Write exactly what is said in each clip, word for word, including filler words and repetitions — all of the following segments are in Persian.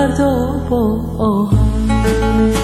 فردا با آهنگ.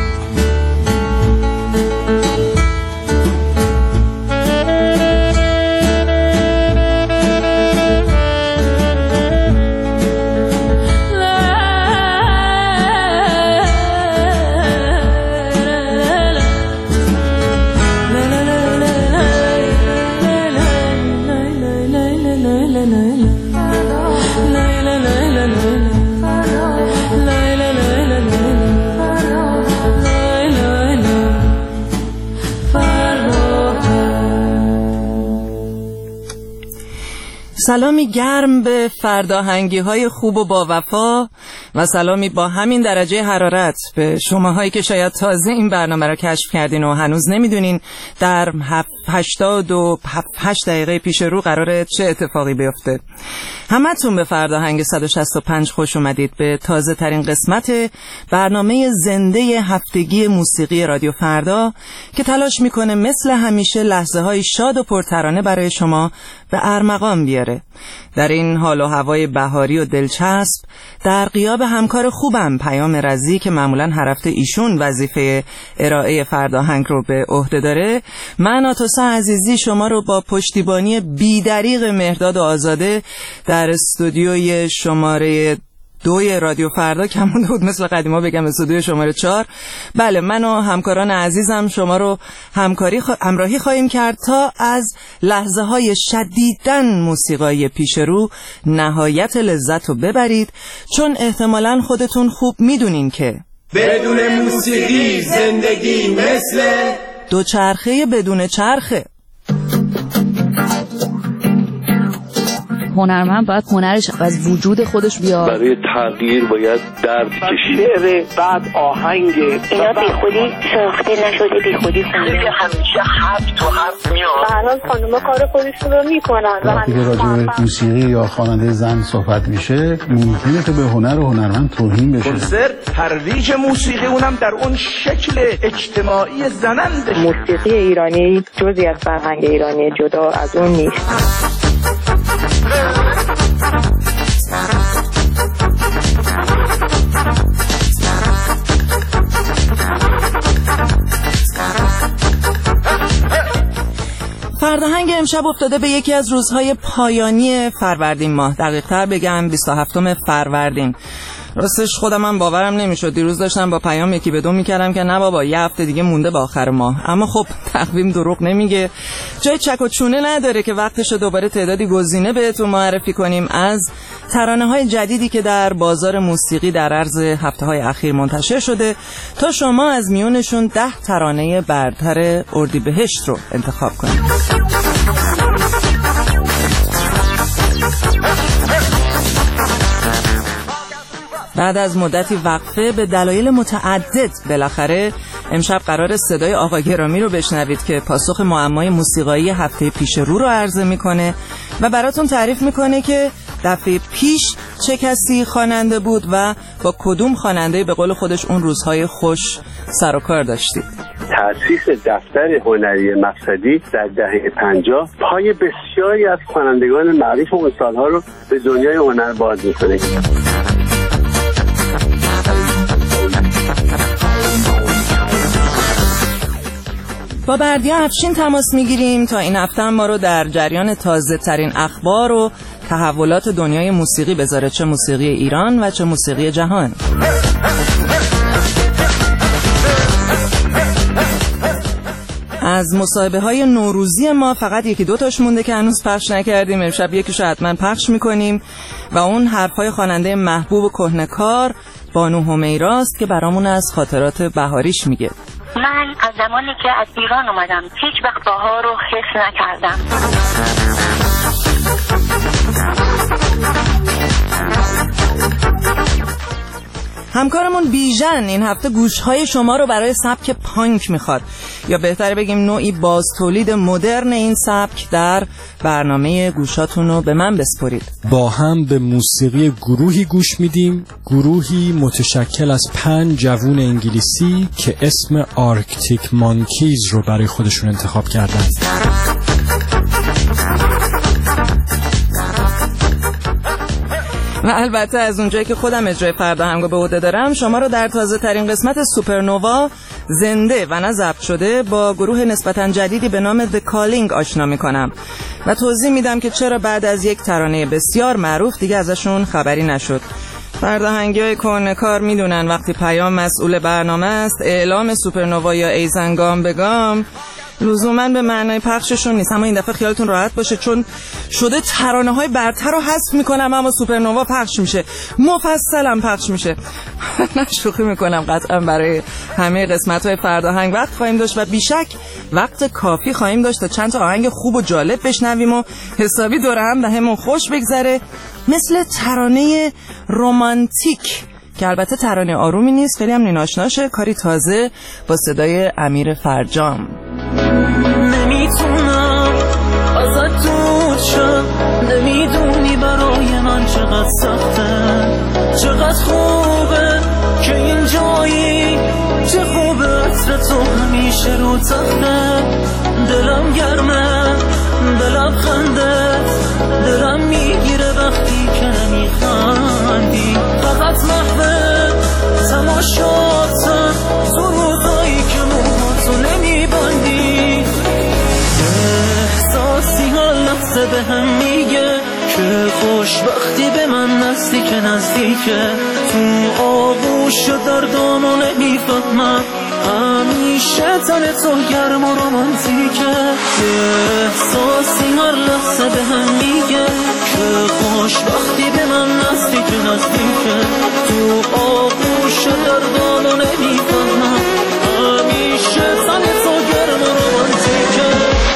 سلامی گرم به فرداهنگی های خوب و با وفا و سلامی با همین درجه حرارت به شماهایی که شاید تازه این برنامه را کشف کردین و هنوز نمیدونین در هشتاد و هشت دقیقه پیش رو قراره چه اتفاقی بیفته. همتون به فرداهنگ صد و شصت و پنج خوش اومدید، به تازه ترین قسمت برنامه زنده هفتگی موسیقی رادیو فردا که تلاش میکنه مثل همیشه لحظه های شاد و پرترانه برای شما به ارمغان بیاره. در این حال و هوای بهاری و دلچسب در غیاب همکار خوبم پیام رضی که معمولا هر هفته ایشون وظیفه ارائه فرداهنگ رو به عهده داره، من آتوسا عزیزی شما رو با پشتیبانی بی‌دریغ مهرداد و آزاده در استودیوی شماره دوی رادیو فردا کمونده بود مثل قدیما بگم استودیو شماره چهار. بله، من و همکاران عزیزم شما رو همکاری خوا... همراهی خواهیم کرد تا از لحظه های شدیداً موسیقایی پیش رو نهایت لذت رو ببرید، چون احتمالاً خودتون خوب میدونین که بدون موسیقی زندگی مثل دوچرخه بدون چرخه. هنرمند باید هنرش از وجود خودش بیاد. برای تغییر باید درد کشید. شعر بعد آهنگ اینا بی خودی ساخته نشده، بی خودی خونده. همیشه حرف تو حرف میاد. الان خانوما کار خودشون رو میکنن. وقتی که راجع به موسیقی یا خواننده زن صحبت میشه ممکنه که به هنر و هنرمند توهین بشه. کنسرت ترویج موسیقی اونم در اون شکل اجتماعی زننده. موسیقی ایرانی جزئی از فرهنگ ایرانی، جدا از اون نیست. فرداهنگ امشب افتاده به یکی از روزهای پایانی فروردین ماه، دقیق‌تر بگم بیست و هفتم فروردین. راستش خودم هم باورم نمیشد. دیروز داشتم با پیام یکی به دو میکردم که نه بابا یه هفته دیگه مونده به آخر ماه، اما خب تقویم دروغ نمیگه. جای چک و چونه نداره که وقتشو دوباره تعدادی گزینه بهتون معرفی کنیم از ترانه‌های جدیدی که در بازار موسیقی در عرض هفته‌های اخیر منتشر شده تا شما از میونشون ده ترانه برتر اردیبهشت رو انتخاب کنید. بعد از مدتی وقفه به دلایل متعدد بالاخره امشب قرار صدای آقا گرامی رو بشنوید که پاسخ معمای موسیقایی هفته پیش رو رو عرضه میکنه و براتون تعریف میکنه که دفعه پیش چه کسی خواننده بود و با کدوم خواننده به قول خودش اون روزهای خوش سر و کار داشتید. تأسیس دفتر هنری مقصدی در دهه پنجاه پای بسیاری از خوانندگان معروف اون سالها رو به دنیای هنر باز میکنه. با بردیا افشین تماس میگیریم تا این هفته ما رو در جریان تازه ترین اخبار و تحولات دنیای موسیقی بذاره، چه موسیقی ایران و چه موسیقی جهان. از مصاحبه های نوروزی ما فقط یکی دو تاش مونده که هنوز پخش نکردیم. امشب یکیشو حتما پخش میکنیم و اون حرفای خواننده محبوب و کهنه‌کار بانو همیراست که برامون از خاطرات بهاریش میگه. من از زمانی که از ایران اومدم هیچ وقت بهار رو حس نکردم. همکارمون بیژن این هفته گوشهای شما رو برای سبک پانک میخواد، یا بهتره بگیم نوعی باز تولید مدرن این سبک در برنامه گوشاتون رو به من بسپرید. با هم به موسیقی گروهی گوش میدیم، گروهی متشکل از پنج جوون انگلیسی که اسم آرکتیک مانکیز رو برای خودشون انتخاب کردن. و البته از اونجایی که خودم اجرای فردا هنگو به عهده دارم، شما رو در تازه ترین قسمت سوپرنوا زنده و نه ضبط شده با گروه نسبتاً جدیدی به نام The Calling آشنا میکنم و توضیح میدم که چرا بعد از یک ترانه بسیار معروف دیگه ازشون خبری نشد. فرداهنگی‌های کهنه‌کار میدونن وقتی پیام مسئول برنامه است، اعلام سوپرنوا یا ایزنگام بگام لزوماً به معنای پخششون نیست. اما این دفعه خیالتون راحت باشه چون شده ترانه‌های برتر رو حذف میکنم اما سوپرنوا پخش میشه، مفصلم پخش میشه. نه شوخی میکنم، قطعا برای همه قسمت‌های فرداهنگ وقت خواهیم داشت و بیشک وقت کافی خواهیم داشت تا چند تا آهنگ خوب و جالب بشنویم و حسابی دور هم بهمون خوش بگذره، مثل ترانه رمانتیک که البته ترانه آرومی نیست، خیلی هم نیناشناشه، کاری تازه با صدای امیر فرجام. نمیتونم ازت دور شم، نمیدونی برای من چقدر سخته، چقدر خوبه که این جایی، چه خوبه عطر تو همیشه رو تخته، دلم گرمه به لبخندت، دلم میگیره وقتی که نمیخندی، فقط محوه تماشاتم تو روزایی که موهاتو نمیبندی، احساسی هر لحظه به هم میگه که خوشبختی به من نزدیک نزدیکه، تو آغوش دردامو نمیفهمم، همیشه تن تو گرم و رومانتیکه، احساسی هر لحظه به هم میگه که خوشبختی به من نزدیک نزدیکه، تو آغوش دردامو نمیفهمم، همیشه تن تو گرم و رومانتیکه.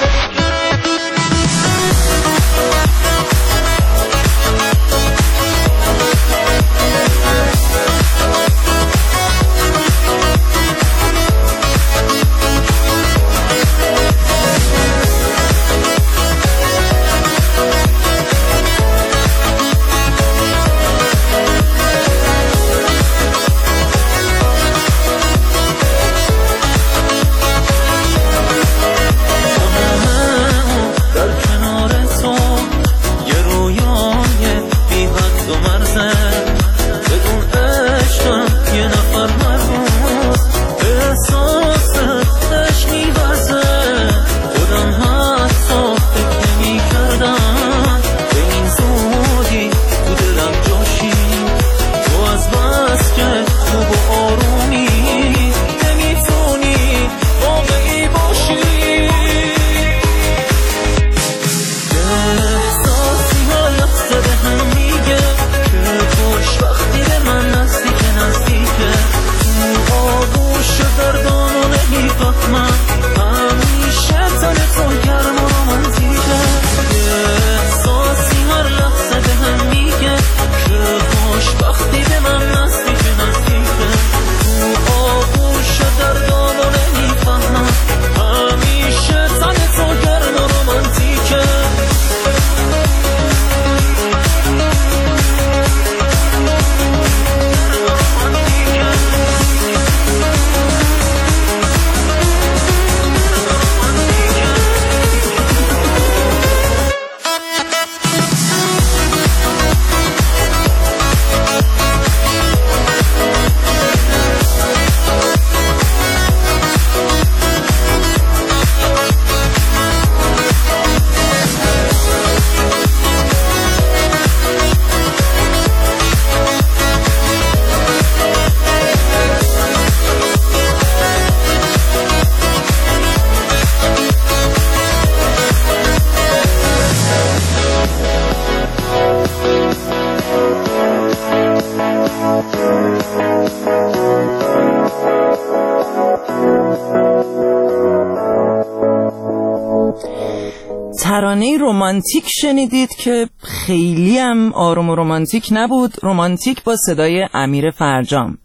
ترانه رمانتیک شنیدید که خیلی هم آروم و رمانتیک نبود، رمانتیک با صدای امیر فرجام.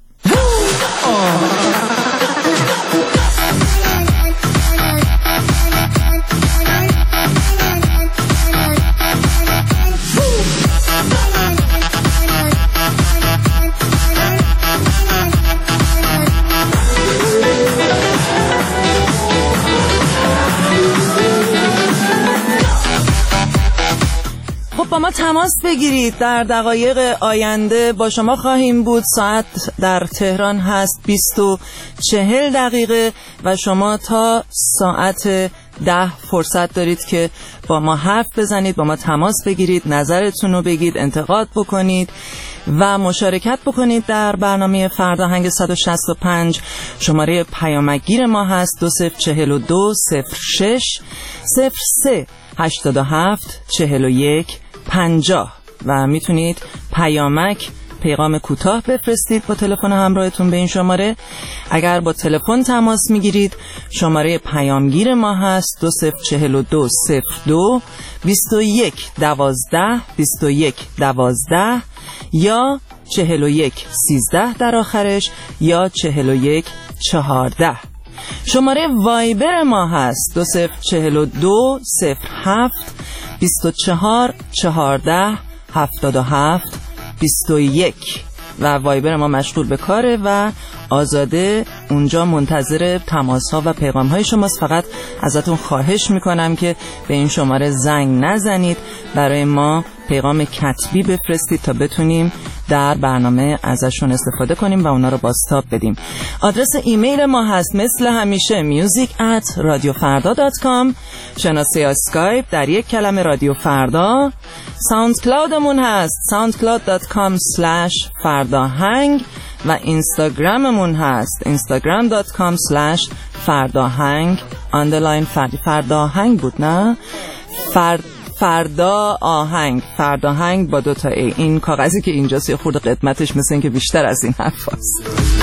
ما تماس بگیرید. در دقایق آینده با شما خواهیم بود. ساعت در تهران هست بیست و چهل دقیقه و شما تا ساعت ده فرصت دارید که با ما حرف بزنید، با ما تماس بگیرید، نظرتون رو بگید، انتقاد بکنید و مشارکت بکنید در برنامه فرداهنگ صد و شصت و پنج. شماره پیامکگیر ما هست دو صفر چهل و دو صفر شش صفر سه هشتاد و هفت چهل و یک پنجاه و میتونید پیامک پیغام کوتاه بفرستید با تلفن همراهتون به این شماره. اگر با تلفن تماس میگیرید شماره پیامگیر ما هست دو صفر چهل و دو صفر دو بیست و یک دوازده بیست و یک دوازده یا چهل و یک سیزده در آخرش یا چهل و یک چهارده. شماره وایبر ما هست دو صفر چهل و دو صفر هفت بیست و چهار چهارده هفتاد و هفت بیست و یک و وایبر ما مشغول به کاره و آزاده اونجا منتظر تماس ها و پیغام های شماست. فقط ازتون خواهش میکنم که به این شماره زنگ نزنید، برای ما پیغام کتبی بفرستید تا بتونیم در برنامه ازشون استفاده کنیم و اونا رو بازتاب بدیم. آدرس ایمیل ما هست مثل همیشه music at radiofarda dot com. شناسه اسکایپ در یک کلمه رادیو فردا. ساوند کلاودمون هست soundcloud dot com slash فرداهنگ و اینستاگراممون هست instagram dot com slash فرداهنگ underline فرداهنگ بود نه فرد فردا آهنگ فرداهنگ با دوتا ای. این کاغذی که اینجاست یه خورده قدمتش مثل این که بیشتر از این حرف هست.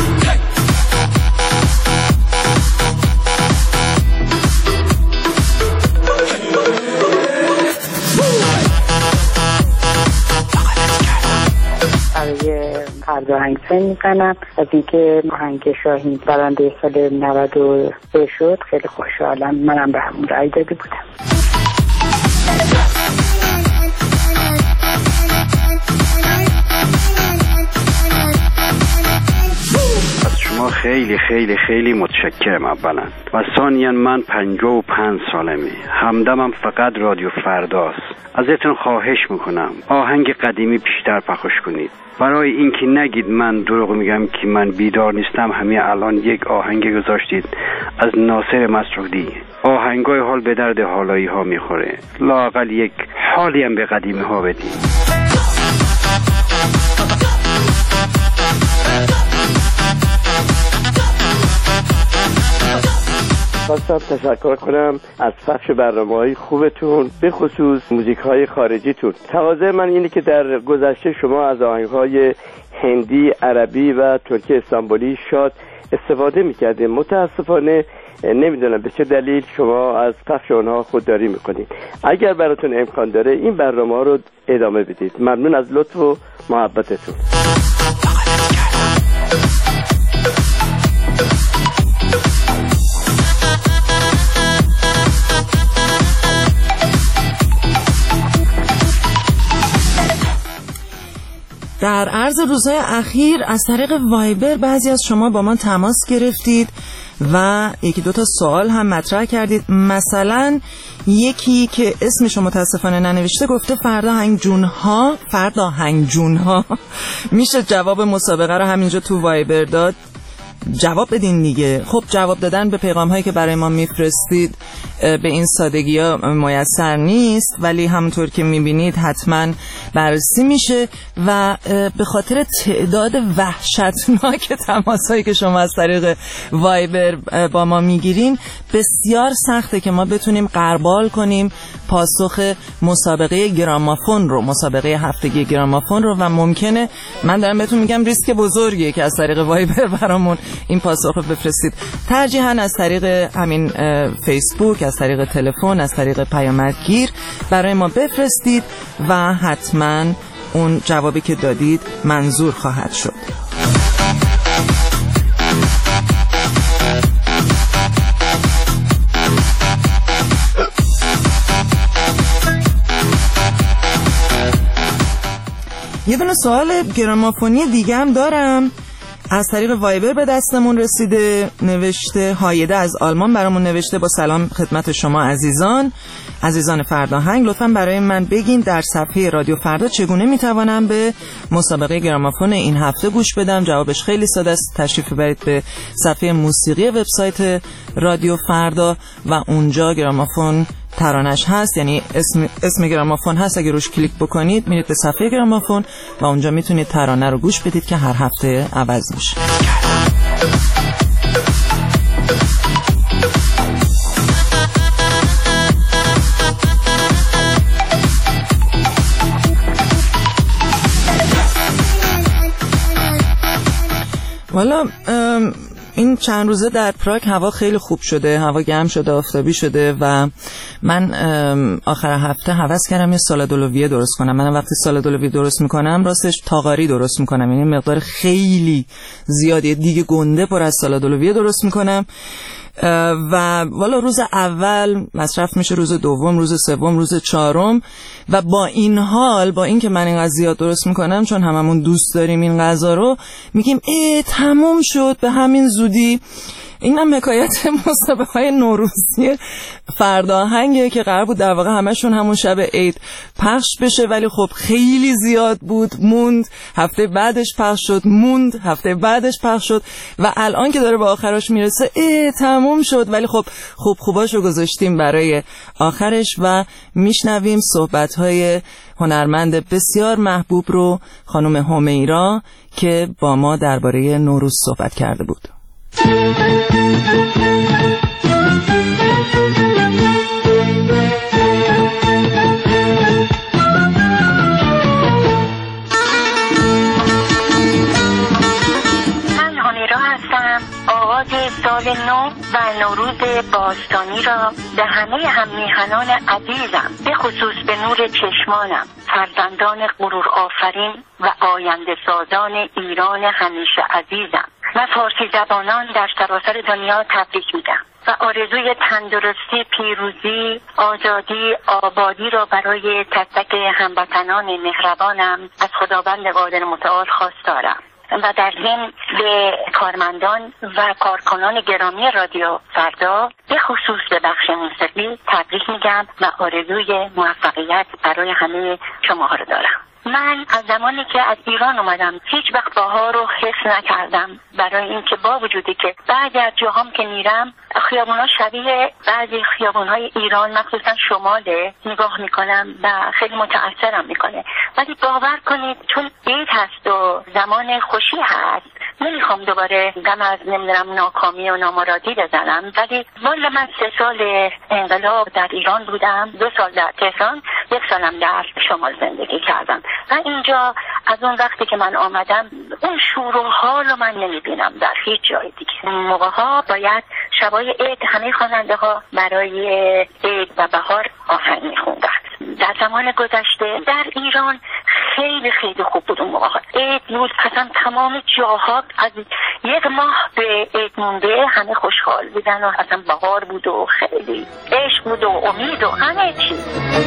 برای فرداهنگ سن میکنم. از اینکه آهنگ شاهین برنده سال نود و سه شد خیلی خوشحالم. منم به همون رأی داده بودم. از شما خیلی خیلی خیلی متشکرم اولا و ثانیا من پنجاه و پنج سالمه، همدمم فقط رادیو فرداست. ازتون خواهش میکنم آهنگ قدیمی بیشتر پخش کنید، برای اینکه نگید من دروغ میگم که من بیدار نیستم. همین الان یک آهنگ گذاشتید از ناصر مسعودی، آهنگای حال به درد حالایی ها میخوره، لااقل یک حالی هم به قدیمی ها بدید. خواستم تشکر کنم از پخش برنامه‌های خوبتون، به خصوص موزیک‌های خارجیتون. تقاضای من اینه که در گذشته شما از آهنگ‌های هندی، عربی و ترکی استانبولی شاد استفاده می‌کردید. متأسفانه نمیدونم به چه دلیل شما از پخش اونها خودداری می‌کنید. اگر براتون امکان داره این برنامه‌ها رو ادامه بدید. ممنون از لطف و محبتتون. در عرض روزهای اخیر از طریق وایبر بعضی از شما با ما تماس گرفتید و یکی دوتا سوال هم مطرح کردید. مثلا یکی که اسمش متاسفانه ننوشته گفته فرداهنگ جونها فرداهنگ جونها میشه جواب مسابقه رو همینجا تو وایبر داد؟ جواب بدین دیگه. خب جواب دادن به پیغام هایی که برای ما میفرستید به این سادگی ها میسر نیست، ولی همونطور که میبینید حتما بررسی میشه و به خاطر تعداد وحشتناک تماس هایی که شما از طریق وایبر با ما میگیرین بسیار سخته که ما بتونیم غربال کنیم پاسخ مسابقه گرامافون رو، مسابقه هفتگی گرامافون رو، و ممکنه من دارم بهتون میگم ریسک بزرگیه که از طریق وایبر برامون این پاسخ رو بفرستید. ترجیحاً از طریق همین فیسبوک، از طریق تلفن، از طریق پیامکگیر برای ما بفرستید و حتما اون جوابی که دادید منظور خواهد شد. یه دونه سوال گرامافونی دیگه هم دارم از طریق وایبر به دستمون رسیده. نوشته هایده از آلمان برامون نوشته: با سلام خدمت شما عزیزان عزیزان فرداهنگ، لطفاً برای من بگین در صفحه رادیو فردا چگونه میتوانم به مسابقه گرامافون این هفته گوش بدم؟ جوابش خیلی ساده است. تشریف ببرید به صفحه موسیقی وبسایت رادیو فردا و اونجا گرامافون ترانش هست، یعنی اسم اسم گرامافون هست. اگه روش کلیک بکنید میرید به صفحه گرامافون و اونجا میتونید ترانه رو گوش بدید که هر هفته عوض میشه. والا این چند روزه در پراگ هوا خیلی خوب شده، هوا گرم شده، آفتابی شده و من آخر هفته هوس کردم یه سالاد اولویه درست کنم. من وقتی سالاد اولویه درست میکنم راستش تاغاری درست میکنم، یعنی مقدار خیلی زیادی دیگه گنده پر از سالاد اولویه درست میکنم و والا روز اول مصرف میشه، روز دوم، روز سوم، روز چهارم و با این حال با این که من این غذا درست میکنم چون هممون دوست داریم این غذا رو، میگیم ای تموم شد به همین زودی. این هم حکایت مسابقه های نوروزی فرداهنگه که قرار بود در واقع همشون همون شب عید پخش بشه، ولی خب خیلی زیاد بود، موند، هفته بعدش پخش شد، موند، هفته بعدش پخش شد و الان که داره به آخرش میرسه ای تموم شد، ولی خب خوب خوباشو گذاشتیم برای آخرش و میشنویم صحبت های هنرمند بسیار محبوب رو، خانم همیرا، که با ما درباره نوروز صحبت کرده بود. آغاز سال نو و نوروز باستانی را به همه هممیهنان عزیزم، به خصوص به نور چشمانم، فرزندان غرور آفرین و آینده سازان ایران همیشه عزیزم و فارسی زبانان در سراسر دنیا تبریک میگم و آرزوی تندرستی، پیروزی، آزادی، آبادی را برای تک تک هموطنان مهربانم از خداوند قادر متعال خواستارم و در ضمن به کارمندان و کارکنان گرامی رادیو فردا به خصوص به بخش موسیقی تبریک میگم و آرزوی موفقیت برای همه شماها رو دارم. من از زمانی که از ایران اومدم هیچ وقت بهار رو حس نکردم، برای اینکه با وجودی که بعضی از جاهام که میرم خیابونا شبیه بعضی خیابونهای ایران مخصوصا شماله نگاه میکنم و خیلی متأثرم میکنه، ولی باور کنید چون عید هست و زمان خوشی هست نمیخوام دوباره دم از نمیدونم ناکامی و نامرادی بزنم، ولی والا من سه سال انقلاب در ایران بودم، دو سال در تهران، یک سالم در شمال زندگی کردم و اینجا از اون وقتی که من آمدم اون شور و حال رو من نمیبینم در هیچ جای دیگه. اون موقع ها باید شبای عید همه خواننده ها برای عید و بهار آهنگ میخوندن. در زمان گذشته در ایران خیلی خیلی خوب بود اون موقع ها. عید بود، اصلا تمام جاها از یک ماه به عید مونده همه خوشحال بودن و اصلا بهار بود و خیلی عشق بود و امید و همه چیز.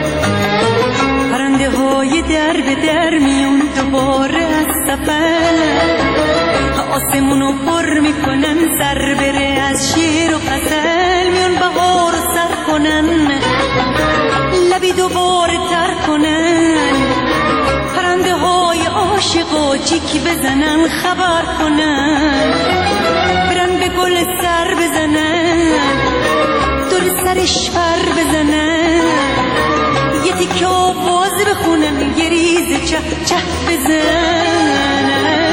پرنده های در به در میون دوباره از سفر، آسمونو پر میکنن سر بره از شیر و غزل، میون بهار سر کنن لبی دوباره تر کنن، پرنده های عاشقا جیک بزنن خبر کنن، برن به گل سر بزنن دور سرش پر بزنن، یه تیکه آواز بخونم یه ریز چه چه بزنن.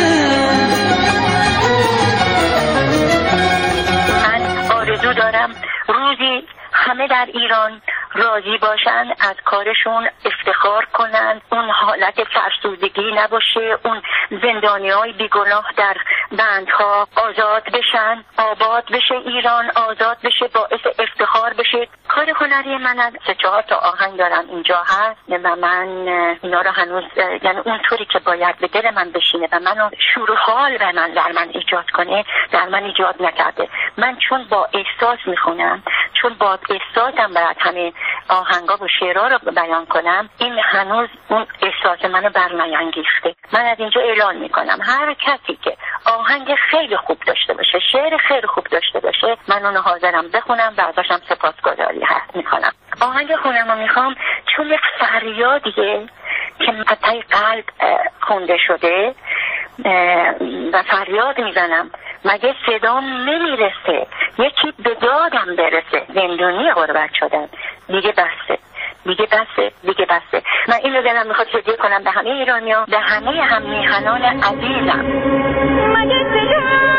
من آرزو دارم روزی همه در ایران راضی باشن، از کارشون افتخار کنن، اون حالت فرسودگی نباشه، اون زندانی های بیگناه در بندها آزاد بشن، آباد بشه ایران، آزاد بشه، باعث افتخار بشه. کار هنری من از سه چهار تا آهنگ دارم اینجا هست و من اینا رو هنوز یعنی اون طوری که باید به دل من بشینه و منو شور و حال به من در من ایجاد کنه در من ایجاد نکرده. من چون با احساس میخونم، چون با احساسم باید همه آهنگا و شعرها رو بیان کنم، این هنوز اون احساس منو برنیانگیخته. من از اینجا اعلان میکنم هر کسی که آهنگ خیلی خوب داشته باشه، شعر خیلی خوب داشته باشه، من اونو حاضرم بخونم و ازشم سپاسگزاری هست میکنم. آهنگ خونم رو میخوام چون یک فریادیه که قطعی قلب خونده شده و فریاد میزنم مگه صدام نمیرسه، یکی به دادم برسه، زندونی غربت شدم، دیگه بسته دیگه بسته دیگه بسته. من این رو دلم میخواد هدیه کنم به همه ایرانیا، به همه هم میهنان عزیزم. مگه صدام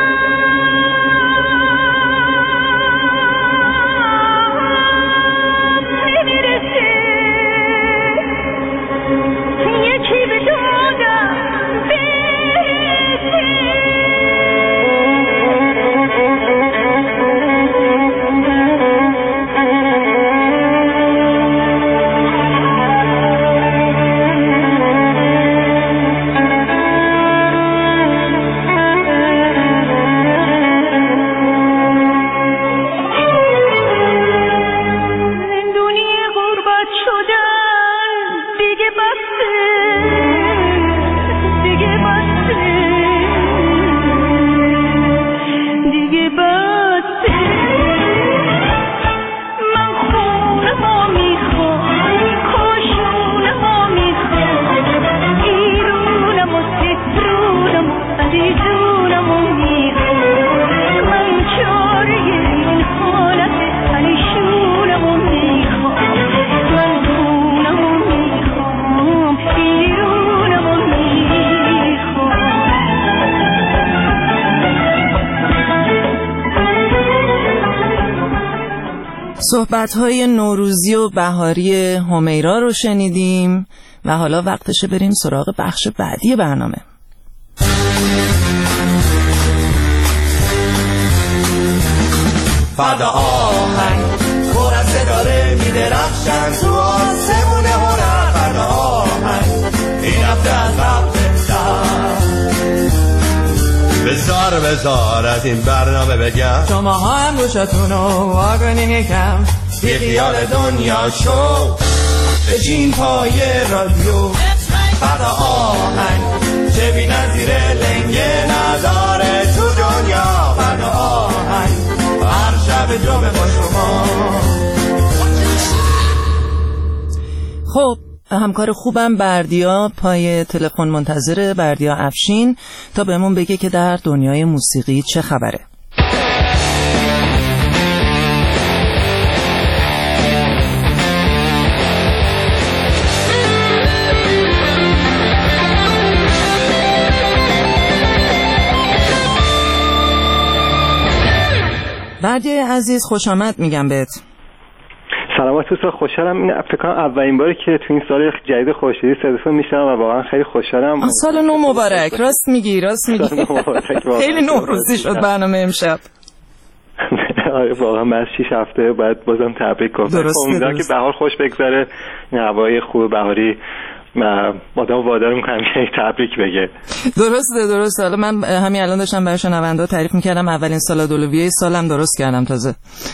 نمیرسه، یکی به دادم صحبت‌های نوروزی و بهاری همیرا رو شنیدیم و حالا وقتشه بریم سراغ بخش بعدی برنامه. فردا آهنگ پر از ستاره می‌درخشن تو آسمون هنر. فردا آهنگ این هفته از قبل بزار بزار از این برنامه بگم، شما ها هم گوشتون رو واکنین یکم، بی خیال دنیا شو بشین پای رادیو. فردا آهنگ چه بی نظیره لنگه نداره تو دنیا. فردا آهنگ هر شب جمعه با شما. خب همکار خوبم بردیا پای تلفن منتظره، بردیا افشین، تا بهمون بگه که در دنیای موسیقی چه خبره. بردیا عزیز خوش آمد میگم بهت. سلامت دوستا، خوشحالم. این فکر کنم اولین باری که تو این سال جدید خورشیدی صداتون میشنم و واقعا خیلی خوشحالم. سال نو مبارک. راست میگی راست میگی خیلی نوروزی شد برنامه امشب. آره واقعا بعد شش هفته بعد بازم تبریک گفتم. امیدوارم که بهار خوش بگذره، این هوای خوب بهاری ما آدم وادار می‌کنم که تبریک بگه. درسته درسته. حالا من همین الان داشتم برای شنوندا تعریف می‌کردم اولین سال دولویه سالم درست کردم تازه.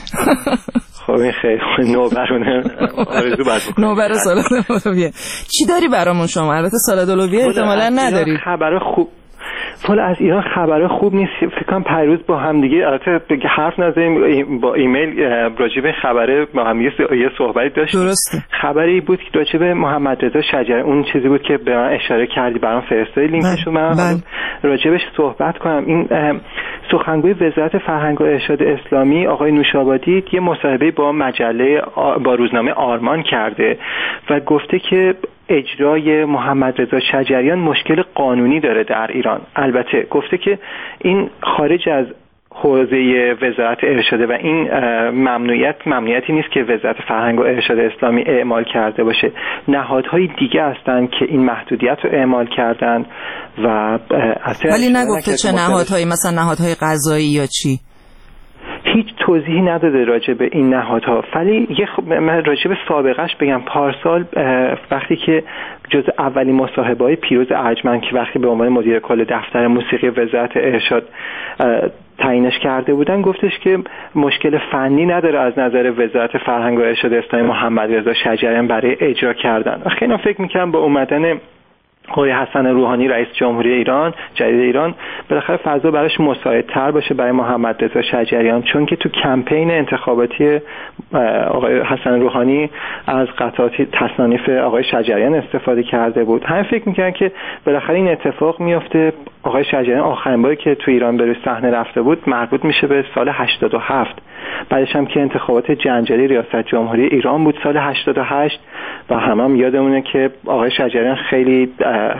خب این خیلی نوبرونه آرزو بعد بکنم نوبر سال دولویه. چی داری برامون شما؟ البته سال دولویه احتمالاً نداری. خبر خوب والا از ایران خبر خوب نیست. فکر کنم پیروز با هم دیگه البته حرف نزدیم، با ایمیل راجع به خبر با هم یه صحبتی داشتیم. درسته. خبری بود که راجع به محمد رضا شجریان، اون چیزی بود که به من اشاره کردی، برام فرستادی لینکش رو، من راجع بهش صحبت کنم. این سخنگوی وزارت فرهنگ و ارشاد اسلامی آقای نوشابادی یه مصاحبه با مجله با روزنامه آرمان کرده و گفته که اجرای محمد رضا شجریان مشکل قانونی داره در ایران. البته گفته که این خارج از حوزه وزارت ارشاد و این ممنوعیت ممنوعیتی نیست که وزارت فرهنگ و ارشاد اسلامی اعمال کرده باشه. نهادهای دیگه هستن که این محدودیت رو اعمال کردن و ولی نگفته چه نهادهایی، مثلا نهادهای قضایی یا چی؟ هیچ توضیحی نداده راجع به این نهادها. ولی یه خ... من راجع به سابقهش بگم. پارسال وقتی که جز اولین مصاحبه‌های پیروز ارجمند که وقتی به عنوان مدیر کل دفتر موسیقی وزارت ارشاد تعیینش کرده بودن، گفتش که مشکل فنی نداره از نظر وزارت فرهنگ و ارشاد اسلامی محمد رضا شجریان برای اجرا کردن. خیلی فکر می‌کنم با اومدن آقای حسن روحانی رئیس جمهوری ایران جدید ایران بالاخره فضا براش مساعدتر باشه برای محمد رضا شجریان، چون که تو کمپین انتخاباتی آقای حسن روحانی از قطعات تصانیف آقای شجریان استفاده کرده بود. همین فکر می‌کردن که بالاخره این اتفاق میفته. آقای شجریان آخرین باری که تو ایران به صحنه رفته بود مربوط میشه به سال هشتاد و هفت، بعدش هم که انتخابات جنجالی ریاست جمهوری ایران بود سال هشتاد و هشت و همه هم یادمونه که آقای شجریان خیلی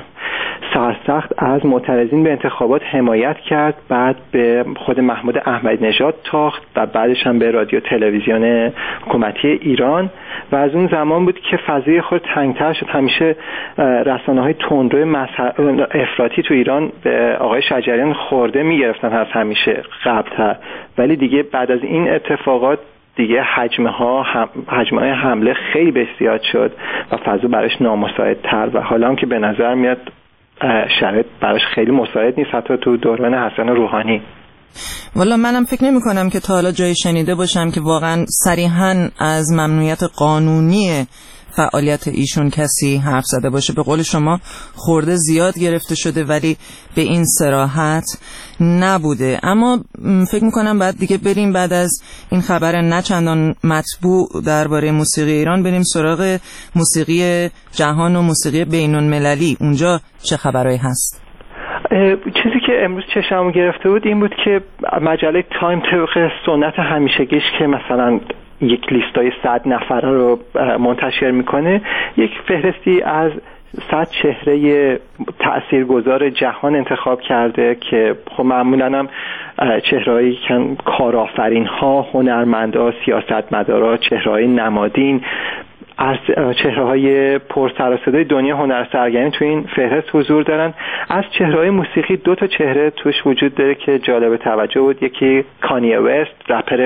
سرسخت از معترضین به انتخابات حمایت کرد، بعد به خود محمود احمدی نژاد تاخت و بعدش هم به رادیو تلویزیون حکومتی ایران و از اون زمان بود که فضای خود تنگتر شد. همیشه رسانه‌های تندرو افراطی تو ایران به آقای شجریان خورده می‌گرفتن از همیشه قبل‌تر، ولی دیگه بعد از این اتفاقات دیگه حجمه ها هم حجمه های حمله خیلی بسیار شد و فضا براش نامساعدتر و حالا هم که به نظر میاد شرایط براش خیلی مساعد نیست حتی تو دوران حسن روحانی. والا منم فکر نمی کنم که تا حالا جایی شنیده باشم که واقعا صریحاً از ممنوعیت قانونی فعالیت ایشون کسی حرف زده باشه. به قول شما خورده زیاد گرفته شده ولی به این صراحت نبوده. اما فکر میکنم بعد دیگه بریم بعد از این خبر نچندان مطبوع درباره موسیقی ایران بریم سراغ موسیقی جهان و موسیقی بین‌المللی. اونجا چه خبرایی هست؟ چیزی که امروز چشمو گرفته بود این بود که مجله تایم طبق سنت همیشگیش که مثلا یک لیستای صد نفره رو منتشر میکنه، یک فهرستی از صد چهره تاثیرگذار جهان انتخاب کرده که خب معمولاً هم چهرهایی که کارآفرین ها، هنرمندا، سیاستمدارا، چهرههای نمادین از چهره‌های پرسر و صدای دنیا هنر سرگرمی تو این فهرست حضور دارن. از چهره‌های موسیقی دو تا چهره توش وجود داره که جالب توجه بود. یکی کانیه وست، رپر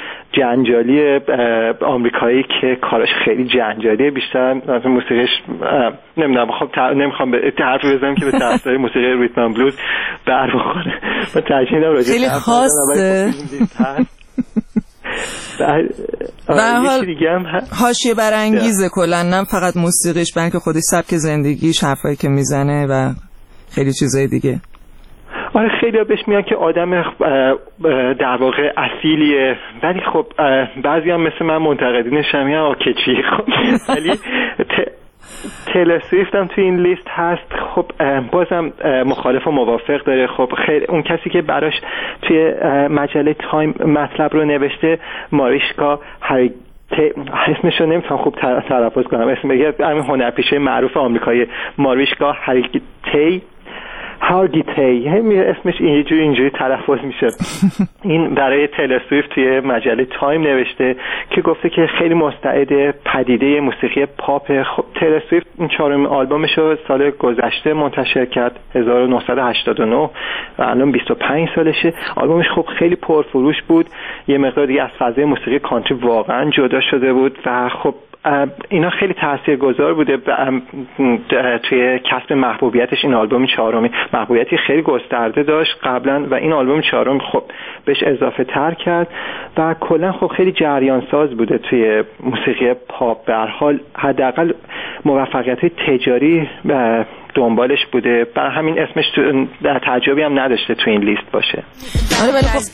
جنجالی آمریکایی که کارش خیلی جنجالیه، بیشتر از موسیقیش نمیدونم خب نمیخوام به حرفی بزنم که به طرفدار موسیقی ریتم اند بلوز بر بخوره. من ترجیح میدم راجع خیلی خاصه به حال حاشیه برانگیزه کلا، نه فقط موسیقیش بلکه خودش سبک زندگیش، حرفایی که میزنه و خیلی چیزای دیگه. آره خیلی ها بهش میان که آدم در واقع اصیلیه، ولی خب بعضی هم مثل من منتقدینش هم میان آکچی. خب ولی تیلر سویفت هم توی این لیست هست. خب بازم مخالف و موافق داره. خب خیلی اون کسی که براش توی مجله تایم مطلب رو نوشته ماریشکا هری اسمش رو نمیتونم خوب تلفظ کنم، اسم بگه همین هنرپیشه معروف آمریکایی ماریشکا هریتی هارگیتی، همین اسمش اینجوری اینجوری تلفظ میشه. این برای تیلر سویفت توی مجله تایم نوشته که گفته که خیلی مستعد پدیده موسیقی پاپ. خب تیلر سویفت این چهارمین آلبومش رو سال گذشته منتشر کرد هزار و نهصد و هشتاد و نه و الان بیست و پنج سالشه. آلبومش خب خیلی پرفروش بود، یه مقدار دیگه از فضای موسیقی کانتری واقعا جدا شده بود و خب اینا خیلی تاثیرگذار بوده توی کسب محبوبیتش. این آلبوم چهارمی محبوبیتی خیلی گسترده داشت قبلا و این آلبوم چهارم خب بهش اضافه تر کرد و کلا خب خیلی جریان ساز بوده توی موسیقی پاپ. به هر حال حداقل موفقیت تجاری دنبالش بوده، برای همین اسمش در تعجبی هم نداشته تو این لیست باشه. آره ولی خب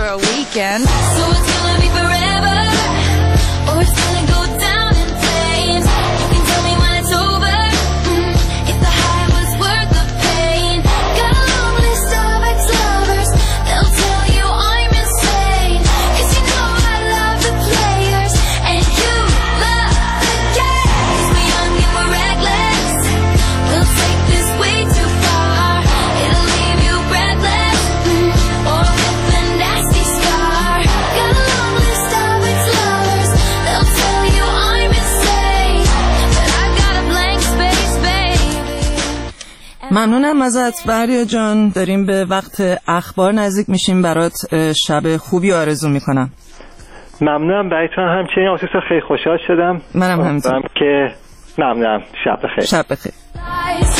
ممنونم ازت بهریا جان. داریم به وقت اخبار نزدیک میشیم، برات شب خوبی آرزو میکنم. ممنونم برایتون همچنین آسیسا، خیلی خوشحال شدم. منم همینطور که ممنونم. شب بخیر. شب بخیر.